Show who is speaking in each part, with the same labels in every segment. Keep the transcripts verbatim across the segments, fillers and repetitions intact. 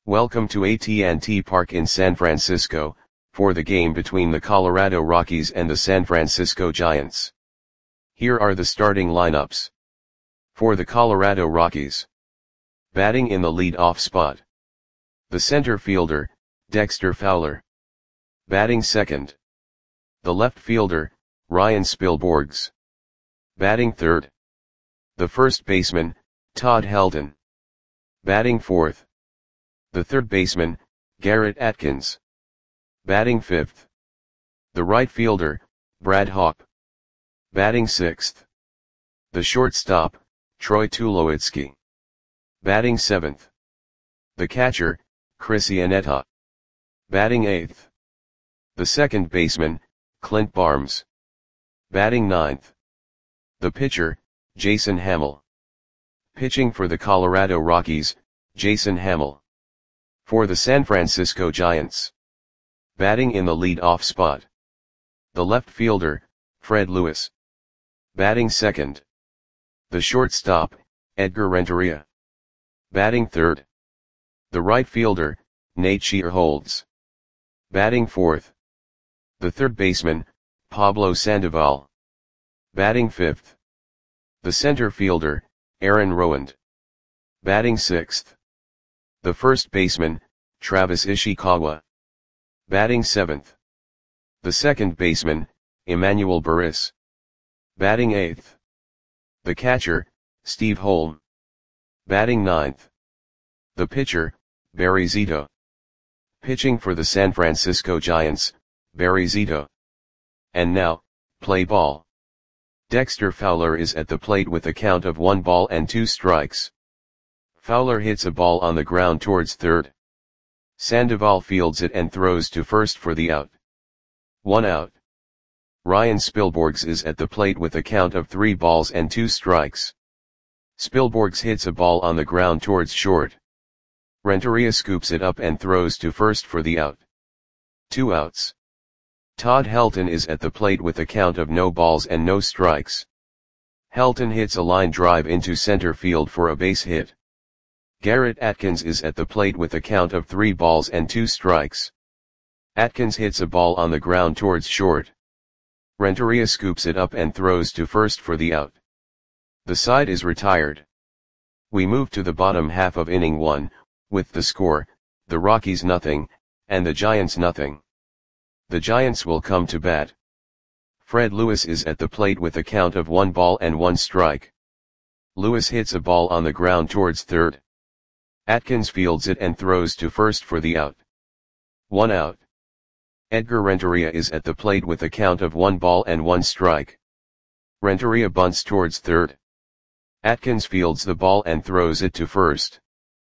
Speaker 1: Welcome to A T and T Park in San Francisco, for the game between the Colorado Rockies and the San Francisco Giants. Here are the starting lineups. For the Colorado Rockies. Batting in the lead-off spot. The center fielder, Dexter Fowler. Batting second. The left fielder, Ryan Spilborghs. Batting third. The first baseman, Todd Helton. Batting fourth. The third baseman, Garrett Atkins. Batting fifth. The right fielder, Brad Hawpe. Batting sixth. The shortstop, Troy Tulowitzki. Batting seventh. The catcher, Chris Iannetta. Batting eighth. The second baseman, Clint Barnes. Batting ninth. The pitcher, Jason Hammel. Pitching for the Colorado Rockies, Jason Hammel. For the San Francisco Giants. Batting in the lead-off spot. The left fielder, Fred Lewis. Batting second. The shortstop, Edgar Renteria. Batting third. The right fielder, Nate Scheerholz. Batting fourth. The third baseman, Pablo Sandoval. Batting fifth. The center fielder, Aaron Rowand. Batting sixth. The first baseman, Travis Ishikawa. Batting seventh. The second baseman, Emmanuel Burris. Batting eighth. The catcher, Steve Holm. Batting ninth. The pitcher, Barry Zito. Pitching for the San Francisco Giants, Barry Zito. And now, play ball. Dexter Fowler is at the plate with a count of one ball and two strikes. Fowler hits a ball on the ground towards third. Sandoval fields it and throws to first for the out. One out. Ryan Spilborghs is at the plate with a count of three balls and two strikes. Spilborghs hits a ball on the ground towards short. Renteria scoops it up and throws to first for the out. Two outs. Todd Helton is at the plate with a count of no balls and no strikes. Helton hits a line drive into center field for a base hit. Garrett Atkins is at the plate with a count of three balls and two strikes. Atkins hits a ball on the ground towards short. Renteria scoops it up and throws to first for the out. The side is retired. We move to the bottom half of inning one, with the score, the Rockies nothing, and the Giants nothing. The Giants will come to bat. Fred Lewis is at the plate with a count of one ball and one strike. Lewis hits a ball on the ground towards third. Atkins fields it and throws to first for the out. One out. Edgar Renteria is at the plate with a count of one ball and one strike. Renteria bunts towards third. Atkins fields the ball and throws it to first.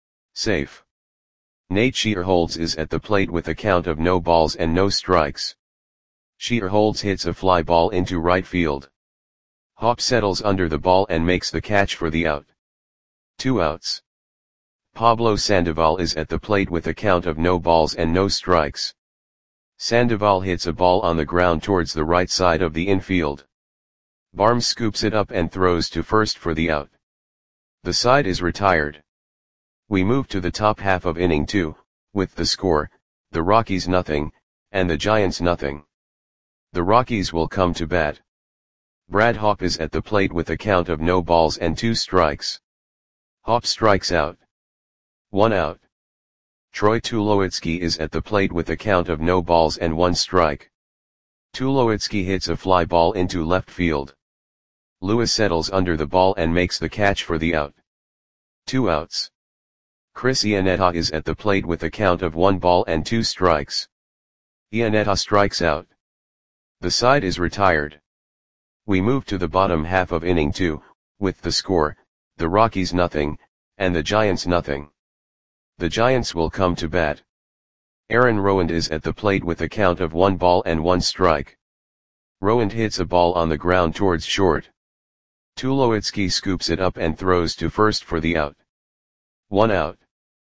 Speaker 1: Safe. Nate Scheerholz is at the plate with a count of no balls and no strikes. Scheerholz hits a fly ball into right field. Hawpe settles under the ball and makes the catch for the out. Two outs. Pablo Sandoval is at the plate with a count of no balls and no strikes. Sandoval hits a ball on the ground towards the right side of the infield. Barnes scoops it up and throws to first for the out. The side is retired. We move to the top half of inning two, with the score, the Rockies nothing, and the Giants nothing. The Rockies will come to bat. Brad Hawpe is at the plate with a count of no balls and two strikes. Hawpe strikes out. One out. Troy Tulowitzki is at the plate with a count of no balls and one strike. Tulowitzki hits a fly ball into left field. Lewis settles under the ball and makes the catch for the out. Two outs. Chris Iannetta is at the plate with a count of one ball and two strikes. Iannetta strikes out. The side is retired. We move to the bottom half of inning two, with the score, the Rockies nothing, and the Giants nothing. The Giants will come to bat. Aaron Rowand is at the plate with a count of one ball and one strike. Rowand hits a ball on the ground towards short. Tulowitzki scoops it up and throws to first for the out. One out.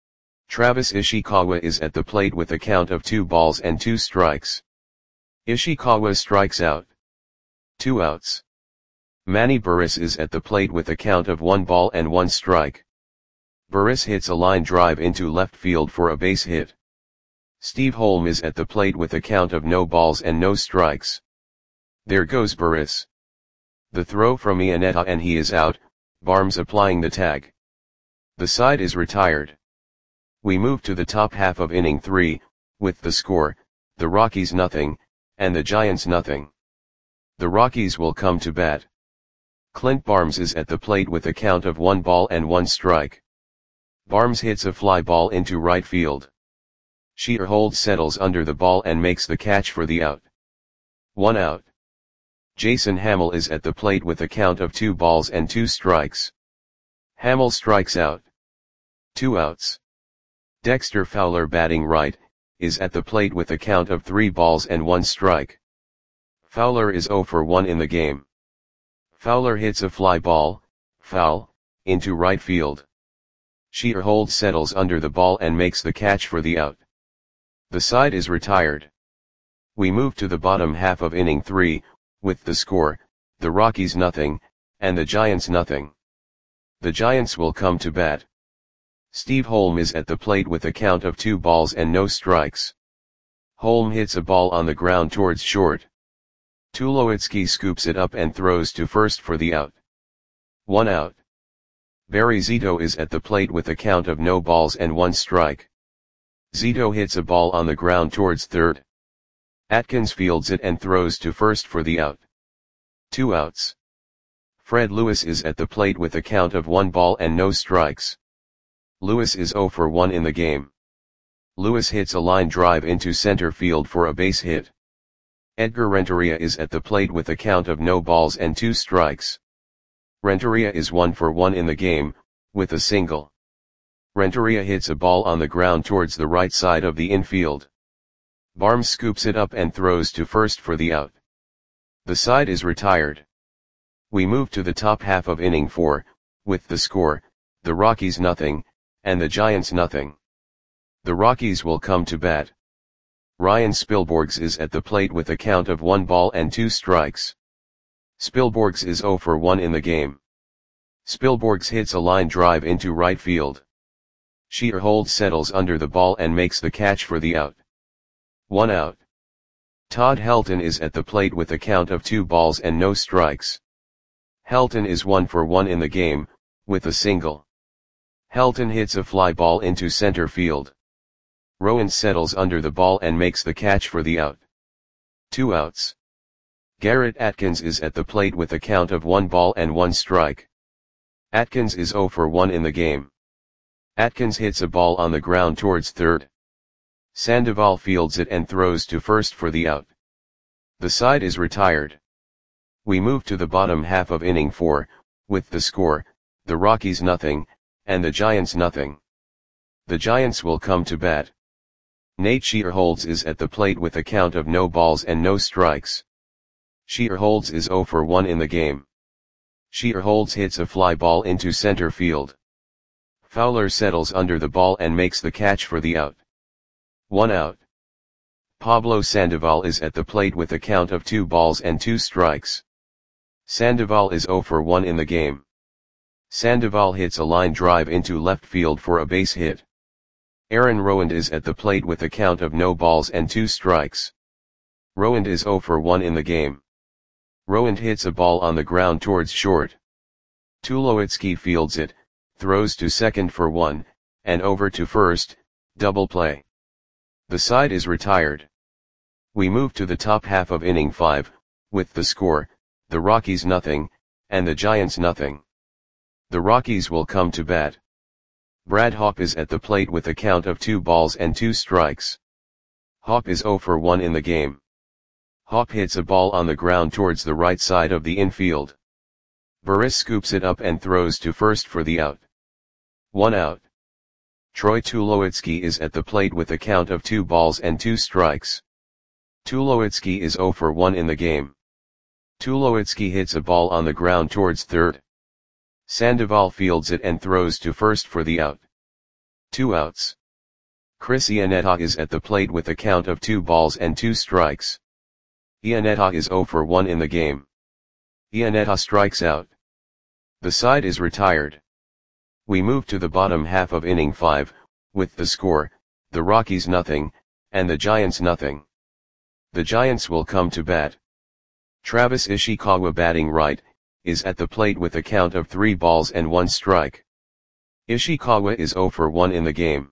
Speaker 1: Travis Ishikawa is at the plate with a count of two balls and two strikes. Ishikawa strikes out. Two outs. Manny Burris is at the plate with a count of one ball and one strike. Boris hits a line drive into left field for a base hit. Steve Holm is at the plate with a count of no balls and no strikes. There goes Boris. The throw from Iannetta and he is out, Barnes applying the tag. The side is retired. We move to the top half of inning three, with the score, the Rockies nothing, and the Giants nothing. The Rockies will come to bat. Clint Barnes is at the plate with a count of one ball and one strike. Barnes hits a fly ball into right field. Shearholtz settles under the ball and makes the catch for the out. One out. Jason Hammel is at the plate with a count of two balls and two strikes. Hammel strikes out. Two outs. Dexter Fowler, batting right, is at the plate with a count of three balls and one strike. Fowler is oh for one in the game. Fowler hits a fly ball, foul, into right field. Shearholtz settles under the ball and makes the catch for the out. The side is retired. We move to the bottom half of inning three, with the score, the Rockies nothing, and the Giants nothing. The Giants will come to bat. Steve Holm is at the plate with a count of two balls and no strikes. Holm hits a ball on the ground towards short. Tulowitzki scoops it up and throws to first for the out. One out. Barry Zito is at the plate with a count of no balls and one strike. Zito hits a ball on the ground towards third. Atkins fields it and throws to first for the out. Two outs. Fred Lewis is at the plate with a count of one ball and no strikes. Lewis is oh for one in the game. Lewis hits a line drive into center field for a base hit. Edgar Renteria is at the plate with a count of no balls and two strikes. Renteria is one for one in the game, with a single. Renteria hits a ball on the ground towards the right side of the infield. Barnes scoops it up and throws to first for the out. The side is retired. We move to the top half of inning four, with the score, the Rockies nothing, and the Giants nothing. The Rockies will come to bat. Ryan Spilborghs is at the plate with a count of one ball and two strikes. Spilborghs is oh for one in the game. Spilborghs hits a line drive into right field. Shearholtz settles under the ball and makes the catch for the out. One out. Todd Helton is at the plate with a count of two balls and no strikes. Helton is one for one in the game, with a single. Helton hits a fly ball into center field. Rowan settles under the ball and makes the catch for the out. Two outs. Garrett Atkins is at the plate with a count of one ball and one strike. Atkins is oh for one in the game. Atkins hits a ball on the ground towards third. Sandoval fields it and throws to first for the out. The side is retired. We move to the bottom half of inning four, with the score, the Rockies nothing, and the Giants nothing. The Giants will come to bat. Nate Shearholtz is at the plate with a count of no balls and no strikes. Shearholtz is oh for one in the game. Shearholtz hits a fly ball into center field. Fowler settles under the ball and makes the catch for the out. One out. Pablo Sandoval is at the plate with a count of two balls and two strikes. Sandoval is oh for one in the game. Sandoval hits a line drive into left field for a base hit. Aaron Rowand is at the plate with a count of no balls and two strikes. Rowand is oh for one in the game. Rowand hits a ball on the ground towards short. Tulowitzki fields it, throws to second for one, and over to first, double play. The side is retired. We move to the top half of inning five, with the score, the Rockies nothing, and the Giants nothing. The Rockies will come to bat. Brad Hawpe is at the plate with a count of two balls and two strikes. Hawpe is oh for one in the game. Hawpe hits a ball on the ground towards the right side of the infield. Boris scoops it up and throws to first for the out. One out. Troy Tulowitzki is at the plate with a count of two balls and two strikes. Tulowitzki is oh for one in the game. Tulowitzki hits a ball on the ground towards third. Sandoval fields it and throws to first for the out. Two outs. Chris Iannetta is at the plate with a count of two balls and two strikes. Iannetta is oh for one in the game. Iannetta strikes out. The side is retired. We move to the bottom half of inning five, with the score, the Rockies nothing, and the Giants nothing. The Giants will come to bat. Travis Ishikawa batting right, is at the plate with a count of three balls and one strike. Ishikawa is zero for one in the game.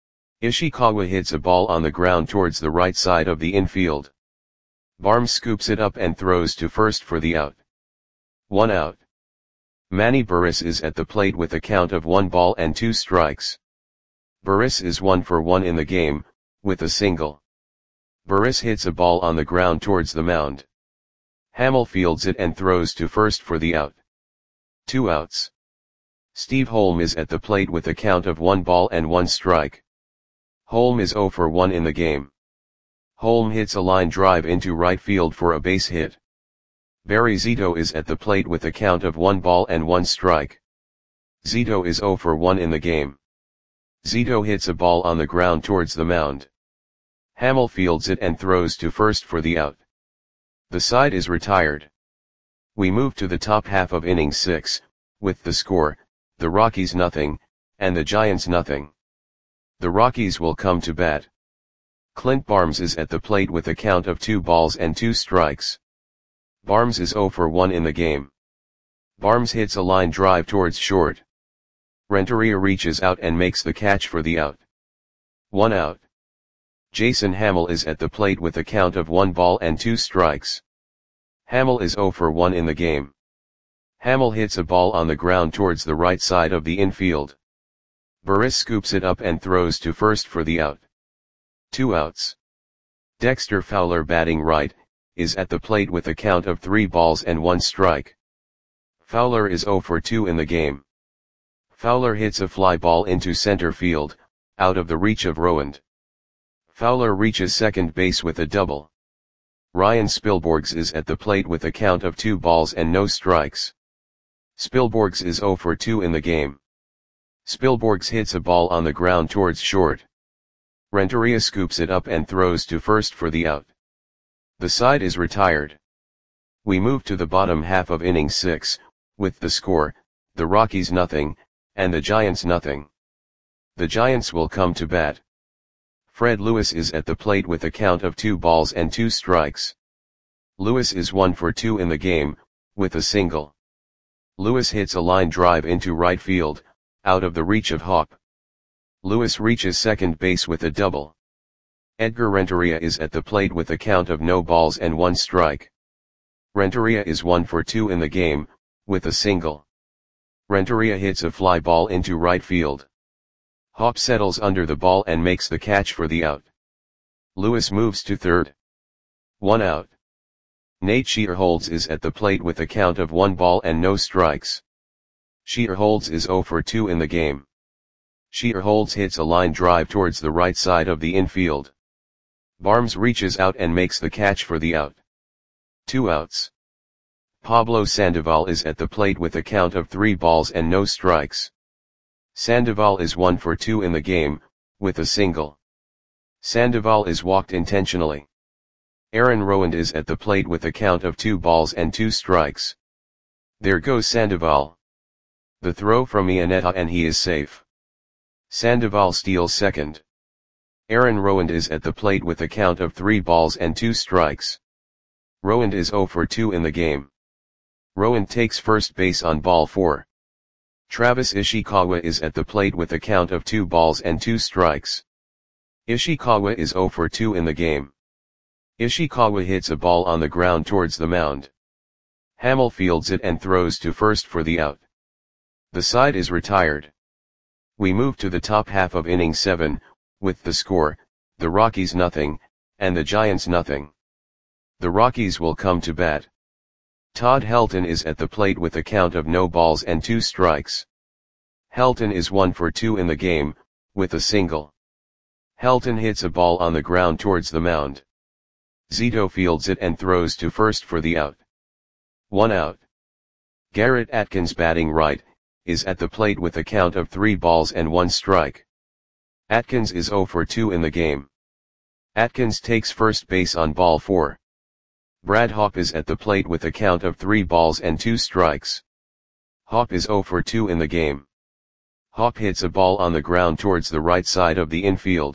Speaker 1: Ishikawa hits a ball on the ground towards the right side of the infield. Barnes scoops it up and throws to first for the out. One out. Manny Burris is at the plate with a count of one ball and two strikes. Burris is one for one in the game, with a single. Burris hits a ball on the ground towards the mound. Hamill fields it and throws to first for the out. Two outs. Steve Holm is at the plate with a count of one ball and one strike. Holm is zero for one in the game. Holm hits a line drive into right field for a base hit. Barry Zito is at the plate with a count of one ball and one strike. Zito is zero for one in the game. Zito hits a ball on the ground towards the mound. Hamill fields it and throws to first for the out. The side is retired. We move to the top half of inning six, with the score, the Rockies nothing, and the Giants nothing. The Rockies will come to bat. Clint Barnes is at the plate with a count of two balls and two strikes. Barnes is zero for one in the game. Barnes hits a line drive towards short. Renteria reaches out and makes the catch for the out. One out. Jason Hamill is at the plate with a count of one ball and two strikes. Hamill is zero for one in the game. Hamill hits a ball on the ground towards the right side of the infield. Burris scoops it up and throws to first for the out. Two outs. Dexter Fowler batting right, is at the plate with a count of three balls and one strike. Fowler is zero for two in the game. Fowler hits a fly ball into center field, out of the reach of Rowand. Fowler reaches second base with a double. Ryan Spilborghs is at the plate with a count of two balls and no strikes. Spilborghs is zero for two in the game. Spilborghs hits a ball on the ground towards short. Renteria scoops it up and throws to first for the out. The side is retired. We move to the bottom half of inning six, with the score, the Rockies nothing, and the Giants nothing. The Giants will come to bat. Fred Lewis is at the plate with a count of two balls and two strikes. Lewis is one for two in the game, with a single. Lewis hits a line drive into right field, out of the reach of Hop. Lewis reaches second base with a double. Edgar Renteria is at the plate with a count of no balls and one strike. Renteria is one for two in the game, with a single. Renteria hits a fly ball into right field. Hop settles under the ball and makes the catch for the out. Lewis moves to third. One out. Nate Shearholds is at the plate with a count of one ball and no strikes. Shearholds is zero for two in the game. Shearholds hits a line drive towards the right side of the infield. Barnes reaches out and makes the catch for the out. Two outs. Pablo Sandoval is at the plate with a count of three balls and no strikes. Sandoval is one for two in the game, with a single. Sandoval is walked intentionally. Aaron Rowand is at the plate with a count of two balls and two strikes. There goes Sandoval. The throw from Iannetta and he is safe. Sandoval steals second. Aaron Rowand is at the plate with a count of three balls and two strikes. Rowand is zero for two in the game. Rowand takes first base on ball four. Travis Ishikawa is at the plate with a count of two balls and two strikes. Ishikawa is zero for two in the game. Ishikawa hits a ball on the ground towards the mound. Hamill fields it and throws to first for the out. The side is retired. We move to the top half of inning seven, with the score, the Rockies nothing, and the Giants nothing. The Rockies will come to bat. Todd Helton is at the plate with a count of no balls and two strikes. Helton is one for two in the game, with a single. Helton hits a ball on the ground towards the mound. Zito fields it and throws to first for the out. One out. Garrett Atkins batting right, is at the plate with a count of three balls and one strike. Atkins is zero for two in the game. Atkins takes first base on ball four. Brad Hawpe is at the plate with a count of three balls and two strikes. Hawpe is zero for two in the game. Hawk hits a ball on the ground towards the right side of the infield.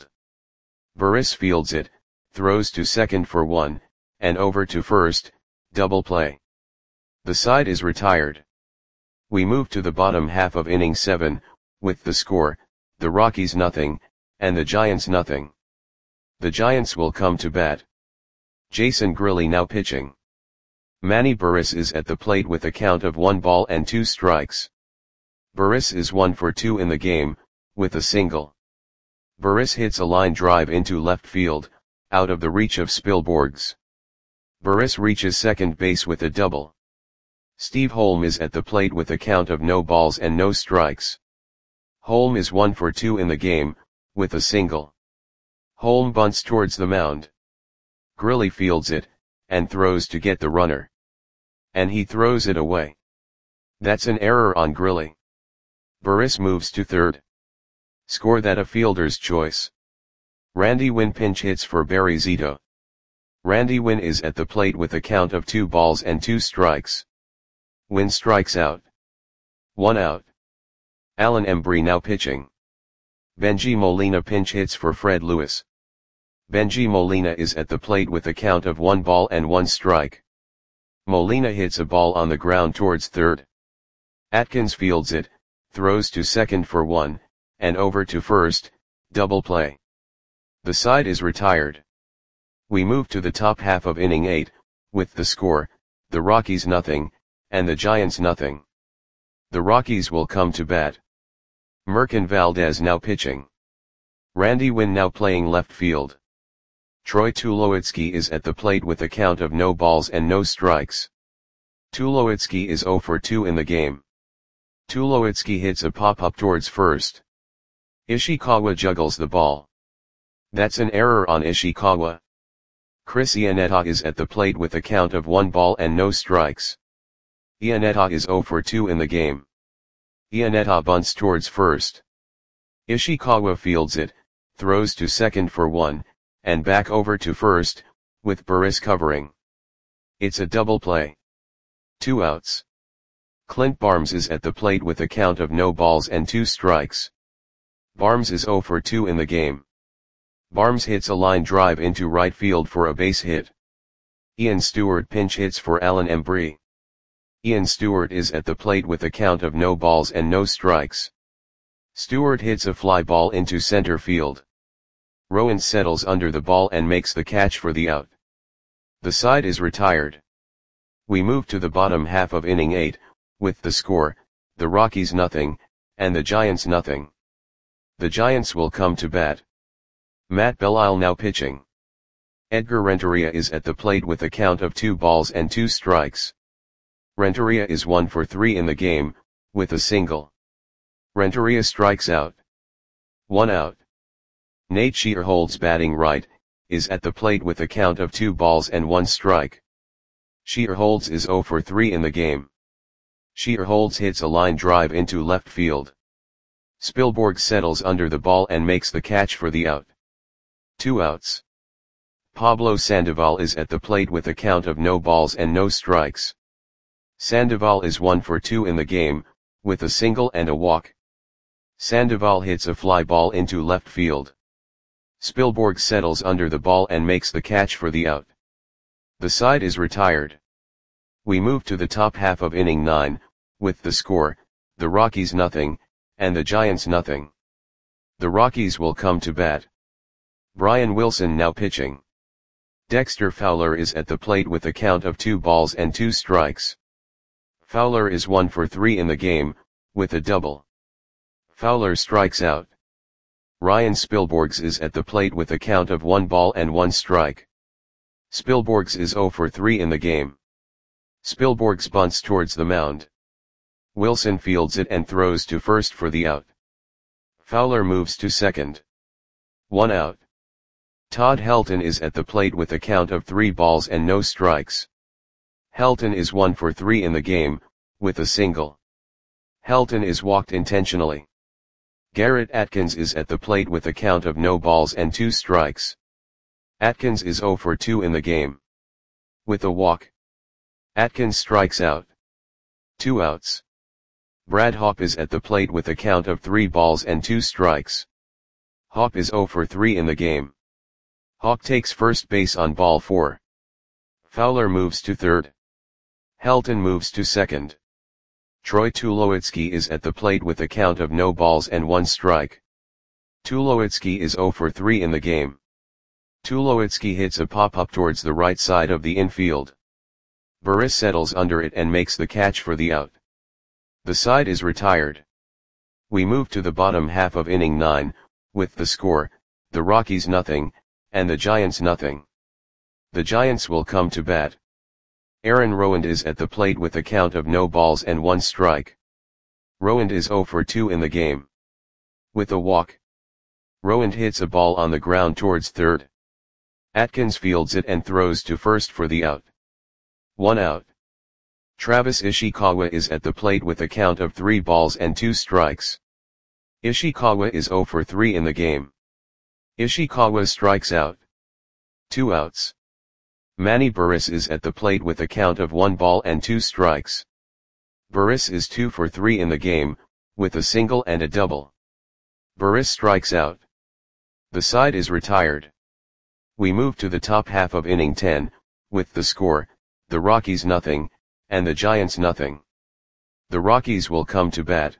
Speaker 1: Burris fields it, throws to second for one, and over to first, double play. The side is retired. We move to the bottom half of inning seven, with the score, the Rockies nothing, and the Giants nothing. The Giants will come to bat. Jason Grilli now pitching. Manny Burris is at the plate with a count of one ball and two strikes. Burris is one for two in the game, with a single. Burris hits a line drive into left field, out of the reach of Spilborghs. Burris reaches second base with a double. Steve Holm is at the plate with a count of no balls and no strikes. Holm is one for two in the game, with a single. Holm bunts towards the mound. Grilli fields it, and throws to get the runner. And he throws it away. That's an error on Grilli. Burris moves to third. Score that a fielder's choice. Randy Winn pinch hits for Barry Zito. Randy Winn is at the plate with a count of two balls and two strikes. Winn strikes out. One out. Alan Embry now pitching. Benji Molina pinch hits for Fred Lewis. Benji Molina is at the plate with a count of one ball and one strike. Molina hits a ball on the ground towards third. Atkins fields it, throws to second for one, and over to first, double play. The side is retired. We move to the top half of inning eight, with the score, the Rockies nothing, and the Giants nothing. The Rockies will come to bat. Merkin Valdez now pitching. Randy Winn now playing left field. Troy Tulowitzki is at the plate with a count of no balls and no strikes. Tulowitzki is zero for two in the game. Tulowitzki hits a pop-up towards first. Ishikawa juggles the ball. That's an error on Ishikawa. Chris Iannetta is at the plate with a count of one ball and no strikes. Iannetta is zero for two in the game. Iannetta bunts towards first. Ishikawa fields it, throws to second for one, and back over to first, with Burris covering. It's a double play. Two outs. Clint Barnes is at the plate with a count of no balls and two strikes. Barnes is zero for two in the game. Barnes hits a line drive into right field for a base hit. Ian Stewart pinch hits for Alan Embry. Ian Stewart is at the plate with a count of no balls and no strikes. Stewart hits a fly ball into center field. Rowan settles under the ball and makes the catch for the out. The side is retired. We move to the bottom half of inning eight, with the score, the Rockies nothing, and the Giants nothing. The Giants will come to bat. Matt Belisle now pitching. Edgar Renteria is at the plate with a count of two balls and two strikes. Renteria is one for three in the game, with a single. Renteria strikes out. One out. Nate Shearholtz batting right, is at the plate with a count of two balls and one strike. Shearholtz is zero for three in the game. Shearholtz hits a line drive into left field. Spilborghs settles under the ball and makes the catch for the out. Two outs. Pablo Sandoval is at the plate with a count of no balls and no strikes. Sandoval is one for two in the game, with a single and a walk. Sandoval hits a fly ball into left field. Spilborghs settles under the ball and makes the catch for the out. The side is retired. We move to the top half of inning nine, with the score, the Rockies nothing, and the Giants nothing. The Rockies will come to bat. Brian Wilson now pitching. Dexter Fowler is at the plate with a count of two balls and two strikes. Fowler is one for three in the game, with a double. Fowler strikes out. Ryan Spilborghs is at the plate with a count of one ball and one strike. Spilborghs is zero for three in the game. Spilborghs bunts towards the mound. Wilson fields it and throws to first for the out. Fowler moves to second. One out. Todd Helton is at the plate with a count of three balls and no strikes. Helton is one for three in the game, with a single. Helton is walked intentionally. Garrett Atkins is at the plate with a count of no balls and two strikes. Atkins is zero for two in the game. With a walk. Atkins strikes out. Two outs. Brad Hawpe is at the plate with a count of three balls and two strikes. Hawpe is zero for three in the game. Hawpe takes first base on ball four. Fowler moves to third. Helton moves to second. Troy Tulowitzki is at the plate with a count of no balls and one strike. Tulowitzki is zero for three in the game. Tulowitzki hits a pop-up towards the right side of the infield. Burris settles under it and makes the catch for the out. The side is retired. We move to the bottom half of inning nine, with the score, the Rockies nothing, and the Giants nothing. The Giants will come to bat. Aaron Rowand is at the plate with a count of no balls and one strike. Rowand is zero for two in the game. With a walk, Rowand hits a ball on the ground towards third. Atkins fields it and throws to first for the out. One out. Travis Ishikawa is at the plate with a count of three balls and two strikes. Ishikawa is zero for three in the game. Ishikawa strikes out. Two outs. Manny Burris is at the plate with a count of one ball and two strikes. Burris is two for three in the game, with a single and a double. Burris strikes out. The side is retired. We move to the top half of inning ten, with the score, the Rockies nothing, and the Giants nothing. The Rockies will come to bat.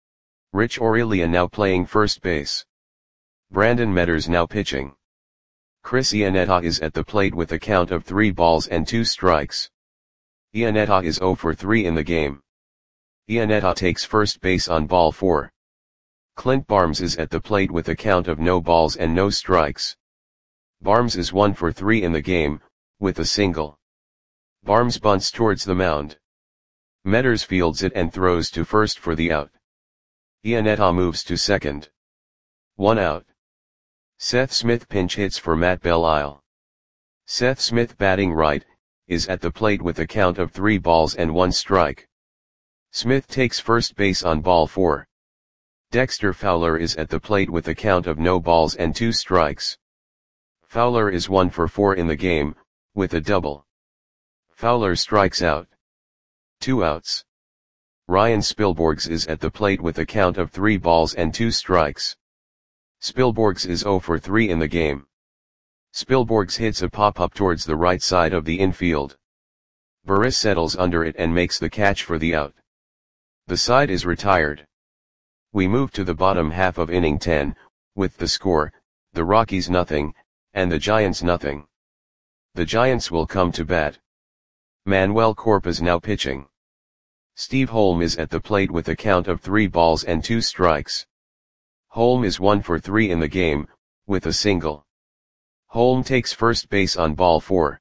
Speaker 1: Rich Aurelia now playing first base. Brandon Metters now pitching. Chris Iannetta is at the plate with a count of three balls and two strikes. Iannetta is zero for three in the game. Iannetta takes first base on ball four. Clint Barnes is at the plate with a count of no balls and no strikes. Barnes is one for three in the game, with a single. Barnes bunts towards the mound. Metters fields it and throws to first for the out. Iannetta moves to second. One out. Seth Smith pinch hits for Matt Belisle. Seth Smith, batting right, is at the plate with a count of three balls and one strike. Smith takes first base on ball four. Dexter Fowler is at the plate with a count of no balls and two strikes. Fowler is one for four in the game, with a double. Fowler strikes out. Two outs. Ryan Spilborghs is at the plate with a count of three balls and two strikes. Spilborghs is zero for three in the game. Spilborghs hits a pop-up towards the right side of the infield. Burris settles under it and makes the catch for the out. The side is retired. We move to the bottom half of inning ten, with the score, the Rockies nothing, and the Giants nothing. The Giants will come to bat. Manuel Corp is now pitching. Steve Holm is at the plate with a count of three balls and two strikes. Holm is one for three in the game, with a single. Holm takes first base on ball four.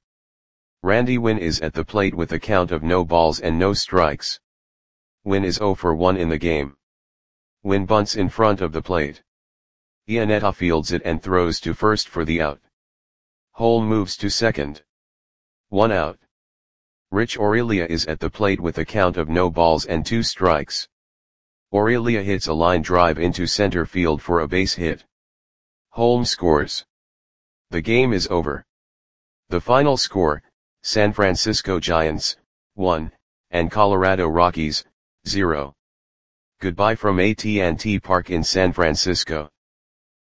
Speaker 1: Randy Winn is at the plate with a count of no balls and no strikes. Winn is zero for one in the game. Winn bunts in front of the plate. Iannetta fields it and throws to first for the out. Holm moves to second. One out. Rich Aurelia is at the plate with a count of no balls and two strikes. Aurelia hits a line drive into center field for a base hit. Holmes scores. The game is over. The final score, San Francisco Giants, one, and Colorado Rockies, zero. Goodbye from A T and T Park in San Francisco.